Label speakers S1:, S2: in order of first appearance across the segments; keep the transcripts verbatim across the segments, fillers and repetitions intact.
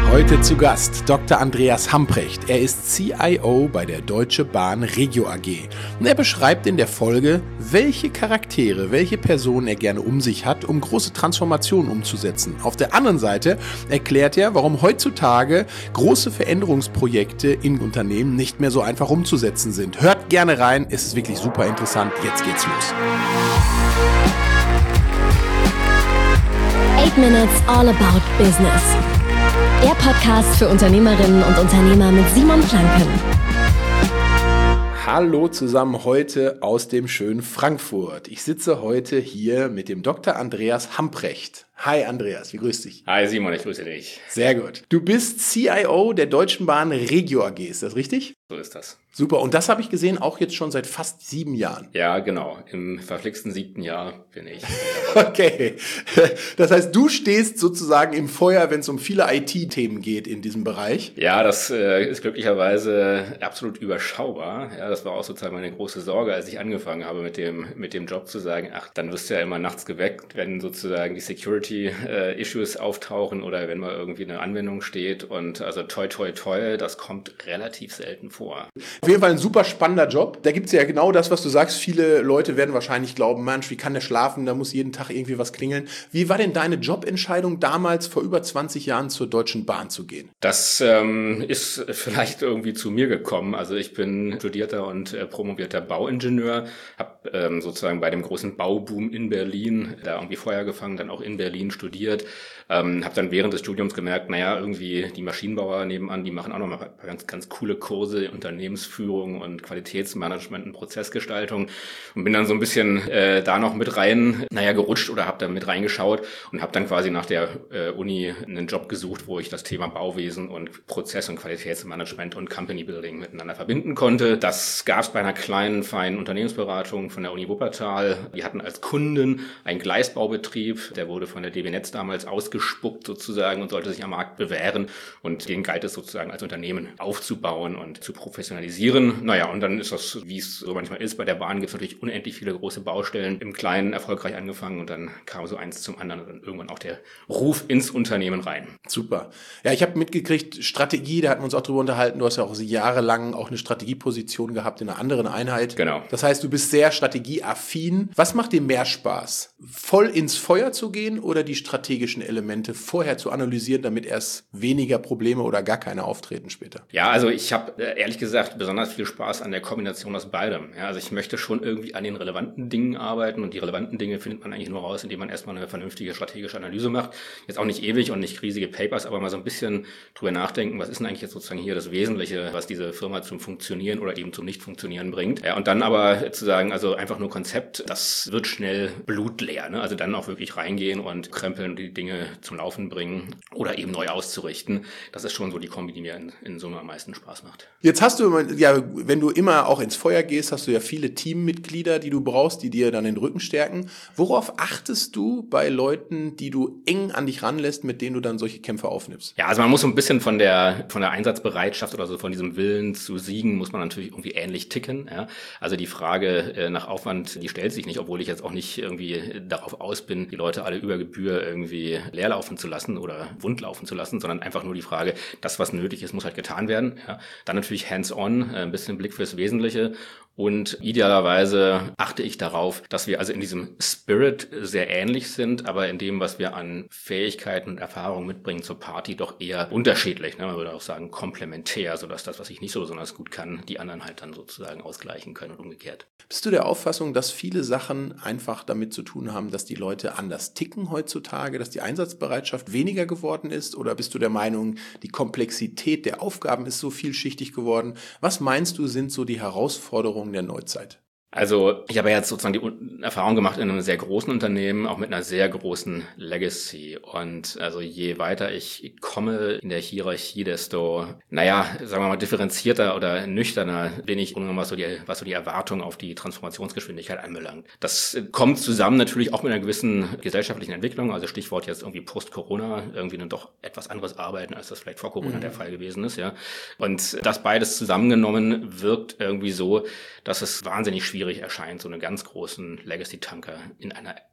S1: Heute zu Gast Doktor Andreas Hamprecht. Er ist C I O bei der Deutsche Bahn Regio A G. Und er beschreibt in der Folge, welche Charaktere, welche Personen er gerne um sich hat, um große Transformationen umzusetzen. Auf der anderen Seite erklärt er, warum heutzutage große Veränderungsprojekte in Unternehmen nicht mehr so einfach umzusetzen sind. Hört gerne rein, es ist wirklich super interessant. Jetzt geht's los.
S2: Eight Minutes All About Business. Der Podcast für Unternehmerinnen und Unternehmer mit Simon Planken.
S1: Hallo zusammen heute aus dem schönen Frankfurt. Ich sitze heute hier mit dem Doktor Andreas Hamprecht. Hi Andreas, wie grüßt dich?
S3: Hi Simon, ich grüße dich.
S1: Sehr gut. Du bist C I O der Deutschen Bahn Regio A G, ist das richtig?
S3: So ist das.
S1: Super, und das habe ich gesehen, auch jetzt schon seit fast sieben Jahren.
S3: Ja, genau. Im verflixten siebten Jahr bin ich.
S1: Okay, das heißt, du stehst sozusagen im Feuer, wenn es um viele I T-Themen geht in diesem Bereich.
S3: Ja, das äh, ist glücklicherweise absolut überschaubar. Ja, das war auch sozusagen meine große Sorge, als ich angefangen habe mit dem mit dem Job zu sagen, ach, dann wirst du ja immer nachts geweckt, wenn sozusagen die Security-Issues äh, auftauchen oder wenn mal irgendwie eine Anwendung steht. Und also toi, toi, toi, das kommt relativ selten vor.
S1: Auf jeden Fall ein super spannender Job. Da gibt's ja genau das, was du sagst. Viele Leute werden wahrscheinlich glauben, Mensch, wie kann der schlafen? Da muss jeden Tag irgendwie was klingeln. Wie war denn deine Jobentscheidung damals, vor über zwanzig Jahren zur Deutschen Bahn zu gehen?
S3: Das ähm, ist vielleicht irgendwie zu mir gekommen. Also ich bin studierter und äh, promovierter Bauingenieur, habe ähm, sozusagen bei dem großen Bauboom in Berlin da irgendwie Feuer gefangen, dann auch in Berlin studiert. Ähm, habe dann während des Studiums gemerkt, naja, irgendwie die Maschinenbauer nebenan, die machen auch noch mal ganz, ganz coole Kurse, Unternehmensführung und Qualitätsmanagement und Prozessgestaltung und bin dann so ein bisschen äh, da noch mit rein, naja, gerutscht oder habe da mit reingeschaut und habe dann quasi nach der äh, Uni einen Job gesucht, wo ich das Thema Bauwesen und Prozess- und Qualitätsmanagement und Company Building miteinander verbinden konnte. Das gab es bei einer kleinen, feinen Unternehmensberatung von der Uni Wuppertal. Die hatten als Kunden einen Gleisbaubetrieb, der wurde von der D B Netz damals ausgestattet, gespuckt sozusagen und sollte sich am Markt bewähren und den galt es sozusagen als Unternehmen aufzubauen und zu professionalisieren. Naja, und dann ist das, wie es so manchmal ist, bei der Bahn gibt es natürlich unendlich viele große Baustellen, im Kleinen erfolgreich angefangen und dann kam so eins zum anderen und dann irgendwann auch der Ruf ins Unternehmen rein.
S1: Super. Ja, ich habe mitgekriegt, Strategie, da hatten wir uns auch drüber unterhalten, du hast ja auch jahrelang auch eine Strategieposition gehabt in einer anderen Einheit.
S3: Genau.
S1: Das heißt, du bist sehr strategieaffin. Was macht dir mehr Spaß? Voll ins Feuer zu gehen oder die strategischen Elemente vorher zu analysieren, damit erst weniger Probleme oder gar keine auftreten später?
S3: Ja, also ich habe äh, ehrlich gesagt besonders viel Spaß an der Kombination aus beidem. Ja, also ich möchte schon irgendwie an den relevanten Dingen arbeiten und die relevanten Dinge findet man eigentlich nur raus, indem man erstmal eine vernünftige strategische Analyse macht. Jetzt auch nicht ewig und nicht riesige Papers, aber mal so ein bisschen drüber nachdenken, was ist denn eigentlich jetzt sozusagen hier das Wesentliche, was diese Firma zum Funktionieren oder eben zum Nicht-Funktionieren bringt. Ja, und dann aber zu sagen, also einfach nur Konzept, das wird schnell blutleer. Ne? Also dann auch wirklich reingehen und krempeln und die Dinge zum Laufen bringen oder eben neu auszurichten. Das ist schon so die Kombi, die mir in, in Summe am meisten Spaß macht.
S1: Jetzt hast du, ja, wenn du immer auch ins Feuer gehst, hast du ja viele Teammitglieder, die du brauchst, die dir dann den Rücken stärken. Worauf achtest du bei Leuten, die du eng an dich ranlässt, mit denen du dann solche Kämpfe aufnimmst?
S3: Ja, also man muss so ein bisschen von der von der Einsatzbereitschaft oder so von diesem Willen zu siegen, muss man natürlich irgendwie ähnlich ticken. Ja? Also die Frage äh, nach Aufwand, die stellt sich nicht, obwohl ich jetzt auch nicht irgendwie darauf aus bin, die Leute alle über Gebühr irgendwie leerlaufen zu lassen oder wund laufen zu lassen, sondern einfach nur die Frage, das, was nötig ist, muss halt getan werden. Ja. Dann natürlich hands-on, ein bisschen Blick fürs Wesentliche. Und idealerweise achte ich darauf, dass wir also in diesem Spirit sehr ähnlich sind, aber in dem, was wir an Fähigkeiten und Erfahrungen mitbringen zur Party, doch eher unterschiedlich. Ne? Man würde auch sagen komplementär, sodass das, was ich nicht so besonders gut kann, die anderen halt dann sozusagen ausgleichen können und umgekehrt.
S1: Bist du der Auffassung, dass viele Sachen einfach damit zu tun haben, dass die Leute anders ticken heutzutage, dass die Einsatzbereitschaft weniger geworden ist? Oder bist du der Meinung, die Komplexität der Aufgaben ist so vielschichtig geworden? Was meinst du, sind so die Herausforderungen der Neuzeit?
S3: Also ich habe ja jetzt sozusagen die Erfahrung gemacht in einem sehr großen Unternehmen, auch mit einer sehr großen Legacy. Und also je weiter ich komme in der Hierarchie, desto, naja, sagen wir mal, differenzierter oder nüchterner bin ich, was so die, was so die Erwartung auf die Transformationsgeschwindigkeit anbelangt. Das kommt zusammen natürlich auch mit einer gewissen gesellschaftlichen Entwicklung, also Stichwort jetzt irgendwie Post-Corona, irgendwie ein doch etwas anderes Arbeiten, als das vielleicht vor Corona mhm. der Fall gewesen ist, ja. Und das beides zusammengenommen wirkt irgendwie so, dass es wahnsinnig schwierig erscheint, so einen ganz großen Legacy-Tanker in einer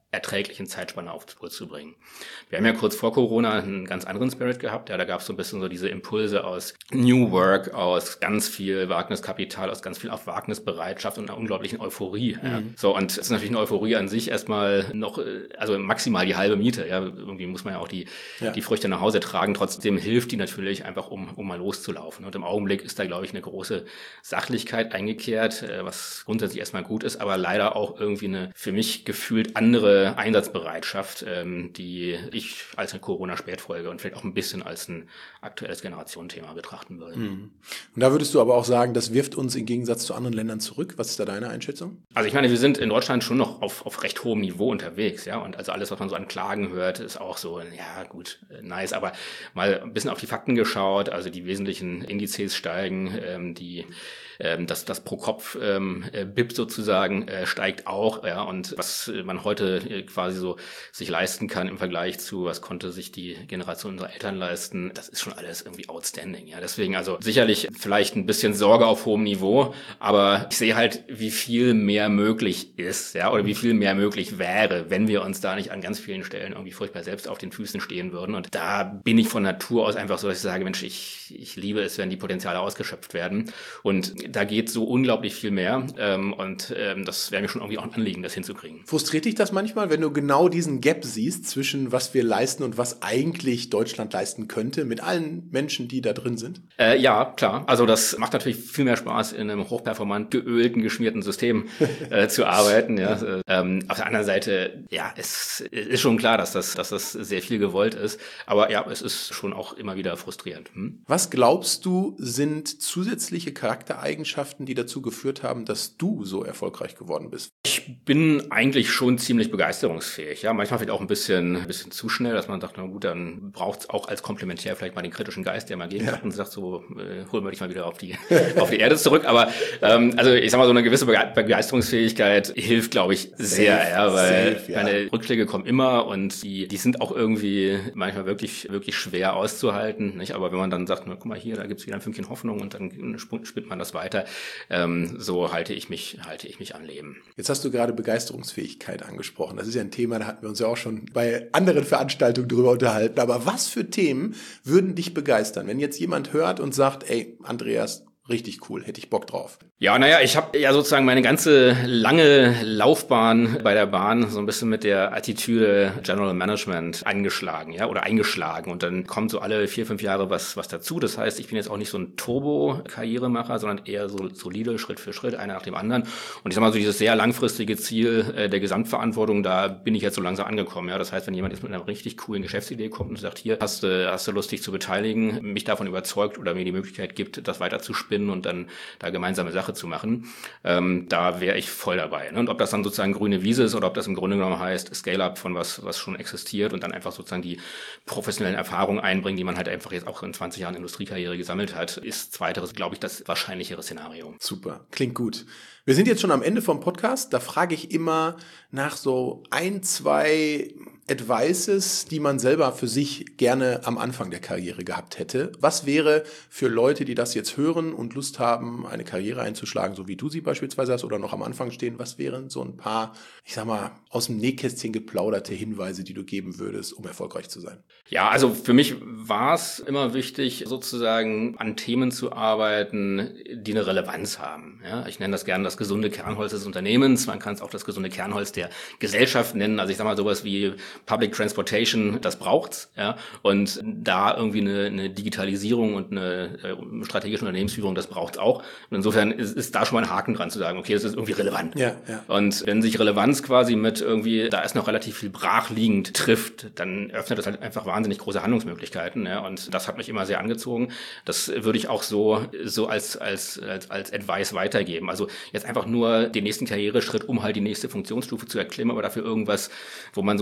S3: erträglichen Zeitspanne auf Spur zu bringen. Wir haben ja kurz vor Corona einen ganz anderen Spirit gehabt. Ja, da gab es so ein bisschen so diese Impulse aus New Work, aus ganz viel Wagniskapital, aus ganz viel auf Wagnisbereitschaft und einer unglaublichen Euphorie. Mhm. Ja. So, und es ist natürlich eine Euphorie an sich erstmal noch, also maximal die halbe Miete. Ja, irgendwie muss man ja auch die, ja. die Früchte nach Hause tragen. Trotzdem hilft die natürlich einfach, um, um mal loszulaufen. Und im Augenblick ist da, glaube ich, eine große Sachlichkeit eingekehrt, was grundsätzlich erstmal gut ist, aber leider auch irgendwie eine für mich gefühlt andere Einsatzbereitschaft, ähm, die ich als eine Corona-Spätfolge und vielleicht auch ein bisschen als ein aktuelles Generationenthema betrachten würde.
S1: Mhm. Und da würdest du aber auch sagen, das wirft uns im Gegensatz zu anderen Ländern zurück. Was ist da deine Einschätzung?
S3: Also ich meine, wir sind in Deutschland schon noch auf, auf recht hohem Niveau unterwegs, ja, und also alles, was man so an Klagen hört, ist auch so, ja gut, nice, aber mal ein bisschen auf die Fakten geschaut, also die wesentlichen Indizes steigen, ähm, die Ähm, das, das pro Kopf ähm, B I P sozusagen äh, steigt auch, ja, und was man heute äh, quasi so sich leisten kann im Vergleich zu, was konnte sich die Generation unserer Eltern leisten, das ist schon alles irgendwie outstanding, ja, deswegen also sicherlich vielleicht ein bisschen Sorge auf hohem Niveau, aber ich sehe halt, wie viel mehr möglich ist, ja, oder wie viel mehr möglich wäre, wenn wir uns da nicht an ganz vielen Stellen irgendwie furchtbar selbst auf den Füßen stehen würden, und da bin ich von Natur aus einfach so, dass ich sage, Mensch, ich, ich liebe es, wenn die Potenziale ausgeschöpft werden, und da geht so unglaublich viel mehr, ähm, und ähm, das wäre mir schon irgendwie auch ein Anliegen, das hinzukriegen.
S1: Frustriert dich das manchmal, wenn du genau diesen Gap siehst zwischen was wir leisten und was eigentlich Deutschland leisten könnte, mit allen Menschen, die da drin sind?
S3: Äh, ja, klar. Also das macht natürlich viel mehr Spaß, in einem hochperformant geölten, geschmierten System äh, zu arbeiten. Ja. Ähm, auf der anderen Seite, ja, es ist schon klar, dass das, dass das sehr viel gewollt ist, aber ja, es ist schon auch immer wieder frustrierend. Hm?
S1: Was glaubst du, sind zusätzliche Charaktereigenschaften, die dazu geführt haben, dass du so erfolgreich geworden bist?
S3: Ich bin eigentlich schon ziemlich begeisterungsfähig. Ja, manchmal vielleicht auch ein bisschen, ein bisschen zu schnell, dass man sagt, na gut, dann braucht es auch als komplementär vielleicht mal den kritischen Geist, der mal gegenhat ja. und sagt, so äh, holen wir dich mal wieder auf die auf die Erde zurück. Aber ähm, also ich sag mal, so eine gewisse Begeisterungsfähigkeit hilft, glaube ich, sehr, safe, ja, weil safe, ja. meine Rückschläge kommen immer, und die die sind auch irgendwie manchmal wirklich wirklich schwer auszuhalten. Nicht? Aber wenn man dann sagt, na, guck mal hier, da gibt's wieder ein Fünkchen Hoffnung, und dann spinnt man das weiter. Ähm, so halte ich mich halte ich mich am Leben.
S1: Jetzt hast du gerade Begeisterungsfähigkeit angesprochen. Das ist ja ein Thema, da hatten wir uns ja auch schon bei anderen Veranstaltungen drüber unterhalten. Aber was für Themen würden dich begeistern, wenn jetzt jemand hört und sagt, ey, Andreas, richtig cool, hätte ich Bock drauf?
S3: Ja, naja, ich habe ja sozusagen meine ganze lange Laufbahn bei der Bahn so ein bisschen mit der Attitüde General Management angeschlagen, ja, oder eingeschlagen, und dann kommt so alle vier, fünf Jahre was was dazu. Das heißt, ich bin jetzt auch nicht so ein Turbo-Karrieremacher, sondern eher so solide, Schritt für Schritt, einer nach dem anderen. Und ich sag mal so, dieses sehr langfristige Ziel äh, der Gesamtverantwortung, da bin ich jetzt so langsam angekommen. Ja, das heißt, wenn jemand jetzt mit einer richtig coolen Geschäftsidee kommt und sagt, hier, hast du hast du Lust, dich zu beteiligen, mich davon überzeugt oder mir die Möglichkeit gibt, das weiter zu spinnen und dann da gemeinsame Sache zu machen, ähm, da wäre ich voll dabei. Ne? Und ob das dann sozusagen grüne Wiese ist oder ob das im Grunde genommen heißt, Scale-up von was was schon existiert und dann einfach sozusagen die professionellen Erfahrungen einbringen, die man halt einfach jetzt auch in zwanzig Jahren Industriekarriere gesammelt hat, ist zweiteres, glaube ich, das wahrscheinlichere Szenario.
S1: Super, klingt gut. Wir sind jetzt schon am Ende vom Podcast. Da frage ich immer nach so ein, zwei Advices, die man selber für sich gerne am Anfang der Karriere gehabt hätte. Was wäre für Leute, die das jetzt hören und Lust haben, eine Karriere einzuschlagen, so wie du sie beispielsweise hast oder noch am Anfang stehen, was wären so ein paar, ich sag mal, aus dem Nähkästchen geplauderte Hinweise, die du geben würdest, um erfolgreich zu sein?
S3: Ja, also für mich war es immer wichtig, sozusagen an Themen zu arbeiten, die eine Relevanz haben. Ja, ich nenne das gerne das gesunde Kernholz des Unternehmens. Man kann es auch das gesunde Kernholz der Gesellschaft nennen. Also ich sag mal sowas wie Public Transportation, das braucht's, ja, und da irgendwie eine, eine Digitalisierung und eine äh, strategische Unternehmensführung, das braucht's auch. Und insofern ist, ist da schon mal ein Haken dran zu sagen, okay, das ist irgendwie relevant.
S1: Ja, ja.
S3: Und wenn sich Relevanz quasi mit irgendwie, da ist noch relativ viel brachliegend trifft, dann öffnet das halt einfach wahnsinnig große Handlungsmöglichkeiten, ja, und das hat mich immer sehr angezogen. Das würde ich auch so so als als als als Advice weitergeben. Also jetzt einfach nur den nächsten Karriereschritt, um halt die nächste Funktionsstufe zu erklimmen, aber dafür irgendwas, wo man so das Gefühl hat,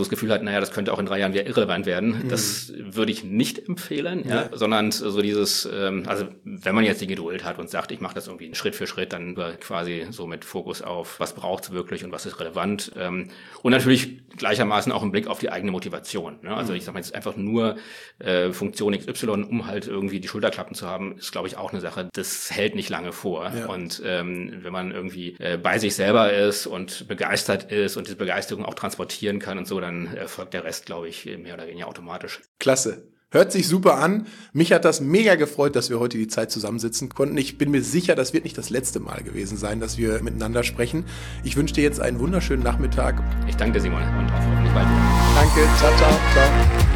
S3: naja, das könnte auch in drei Jahren wieder irrelevant werden. Mhm. Das würde ich nicht empfehlen, ja, ja. sondern so dieses, ähm, also wenn man jetzt die Geduld hat und sagt, ich mache das irgendwie Schritt für Schritt, dann quasi so mit Fokus auf, was braucht's wirklich und was ist relevant. Ähm, und natürlich gleichermaßen auch im Blick auf die eigene Motivation. Ne? Also mhm. ich sag mal jetzt einfach nur äh, Funktion X Y, um halt irgendwie die Schulterklappen zu haben, ist, glaube ich, auch eine Sache, das hält nicht lange vor. Ja. Und ähm, wenn man irgendwie äh, bei sich selber ist und begeistert ist und diese Begeisterung auch transportieren kann und so, dann erfolgt der Rest, glaube ich, mehr oder weniger automatisch.
S1: Klasse. Hört sich super an. Mich hat das mega gefreut, dass wir heute die Zeit zusammensitzen konnten. Ich bin mir sicher, das wird nicht das letzte Mal gewesen sein, dass wir miteinander sprechen. Ich wünsche dir jetzt einen wunderschönen Nachmittag.
S3: Ich danke dir, Simon, und auf hoffentlich bald.
S1: Danke. Ciao, ciao, ciao.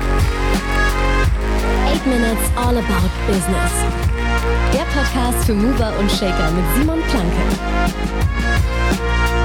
S2: Eight Minutes All About Business. Der Podcast für Mover und Shaker mit Simon Planke.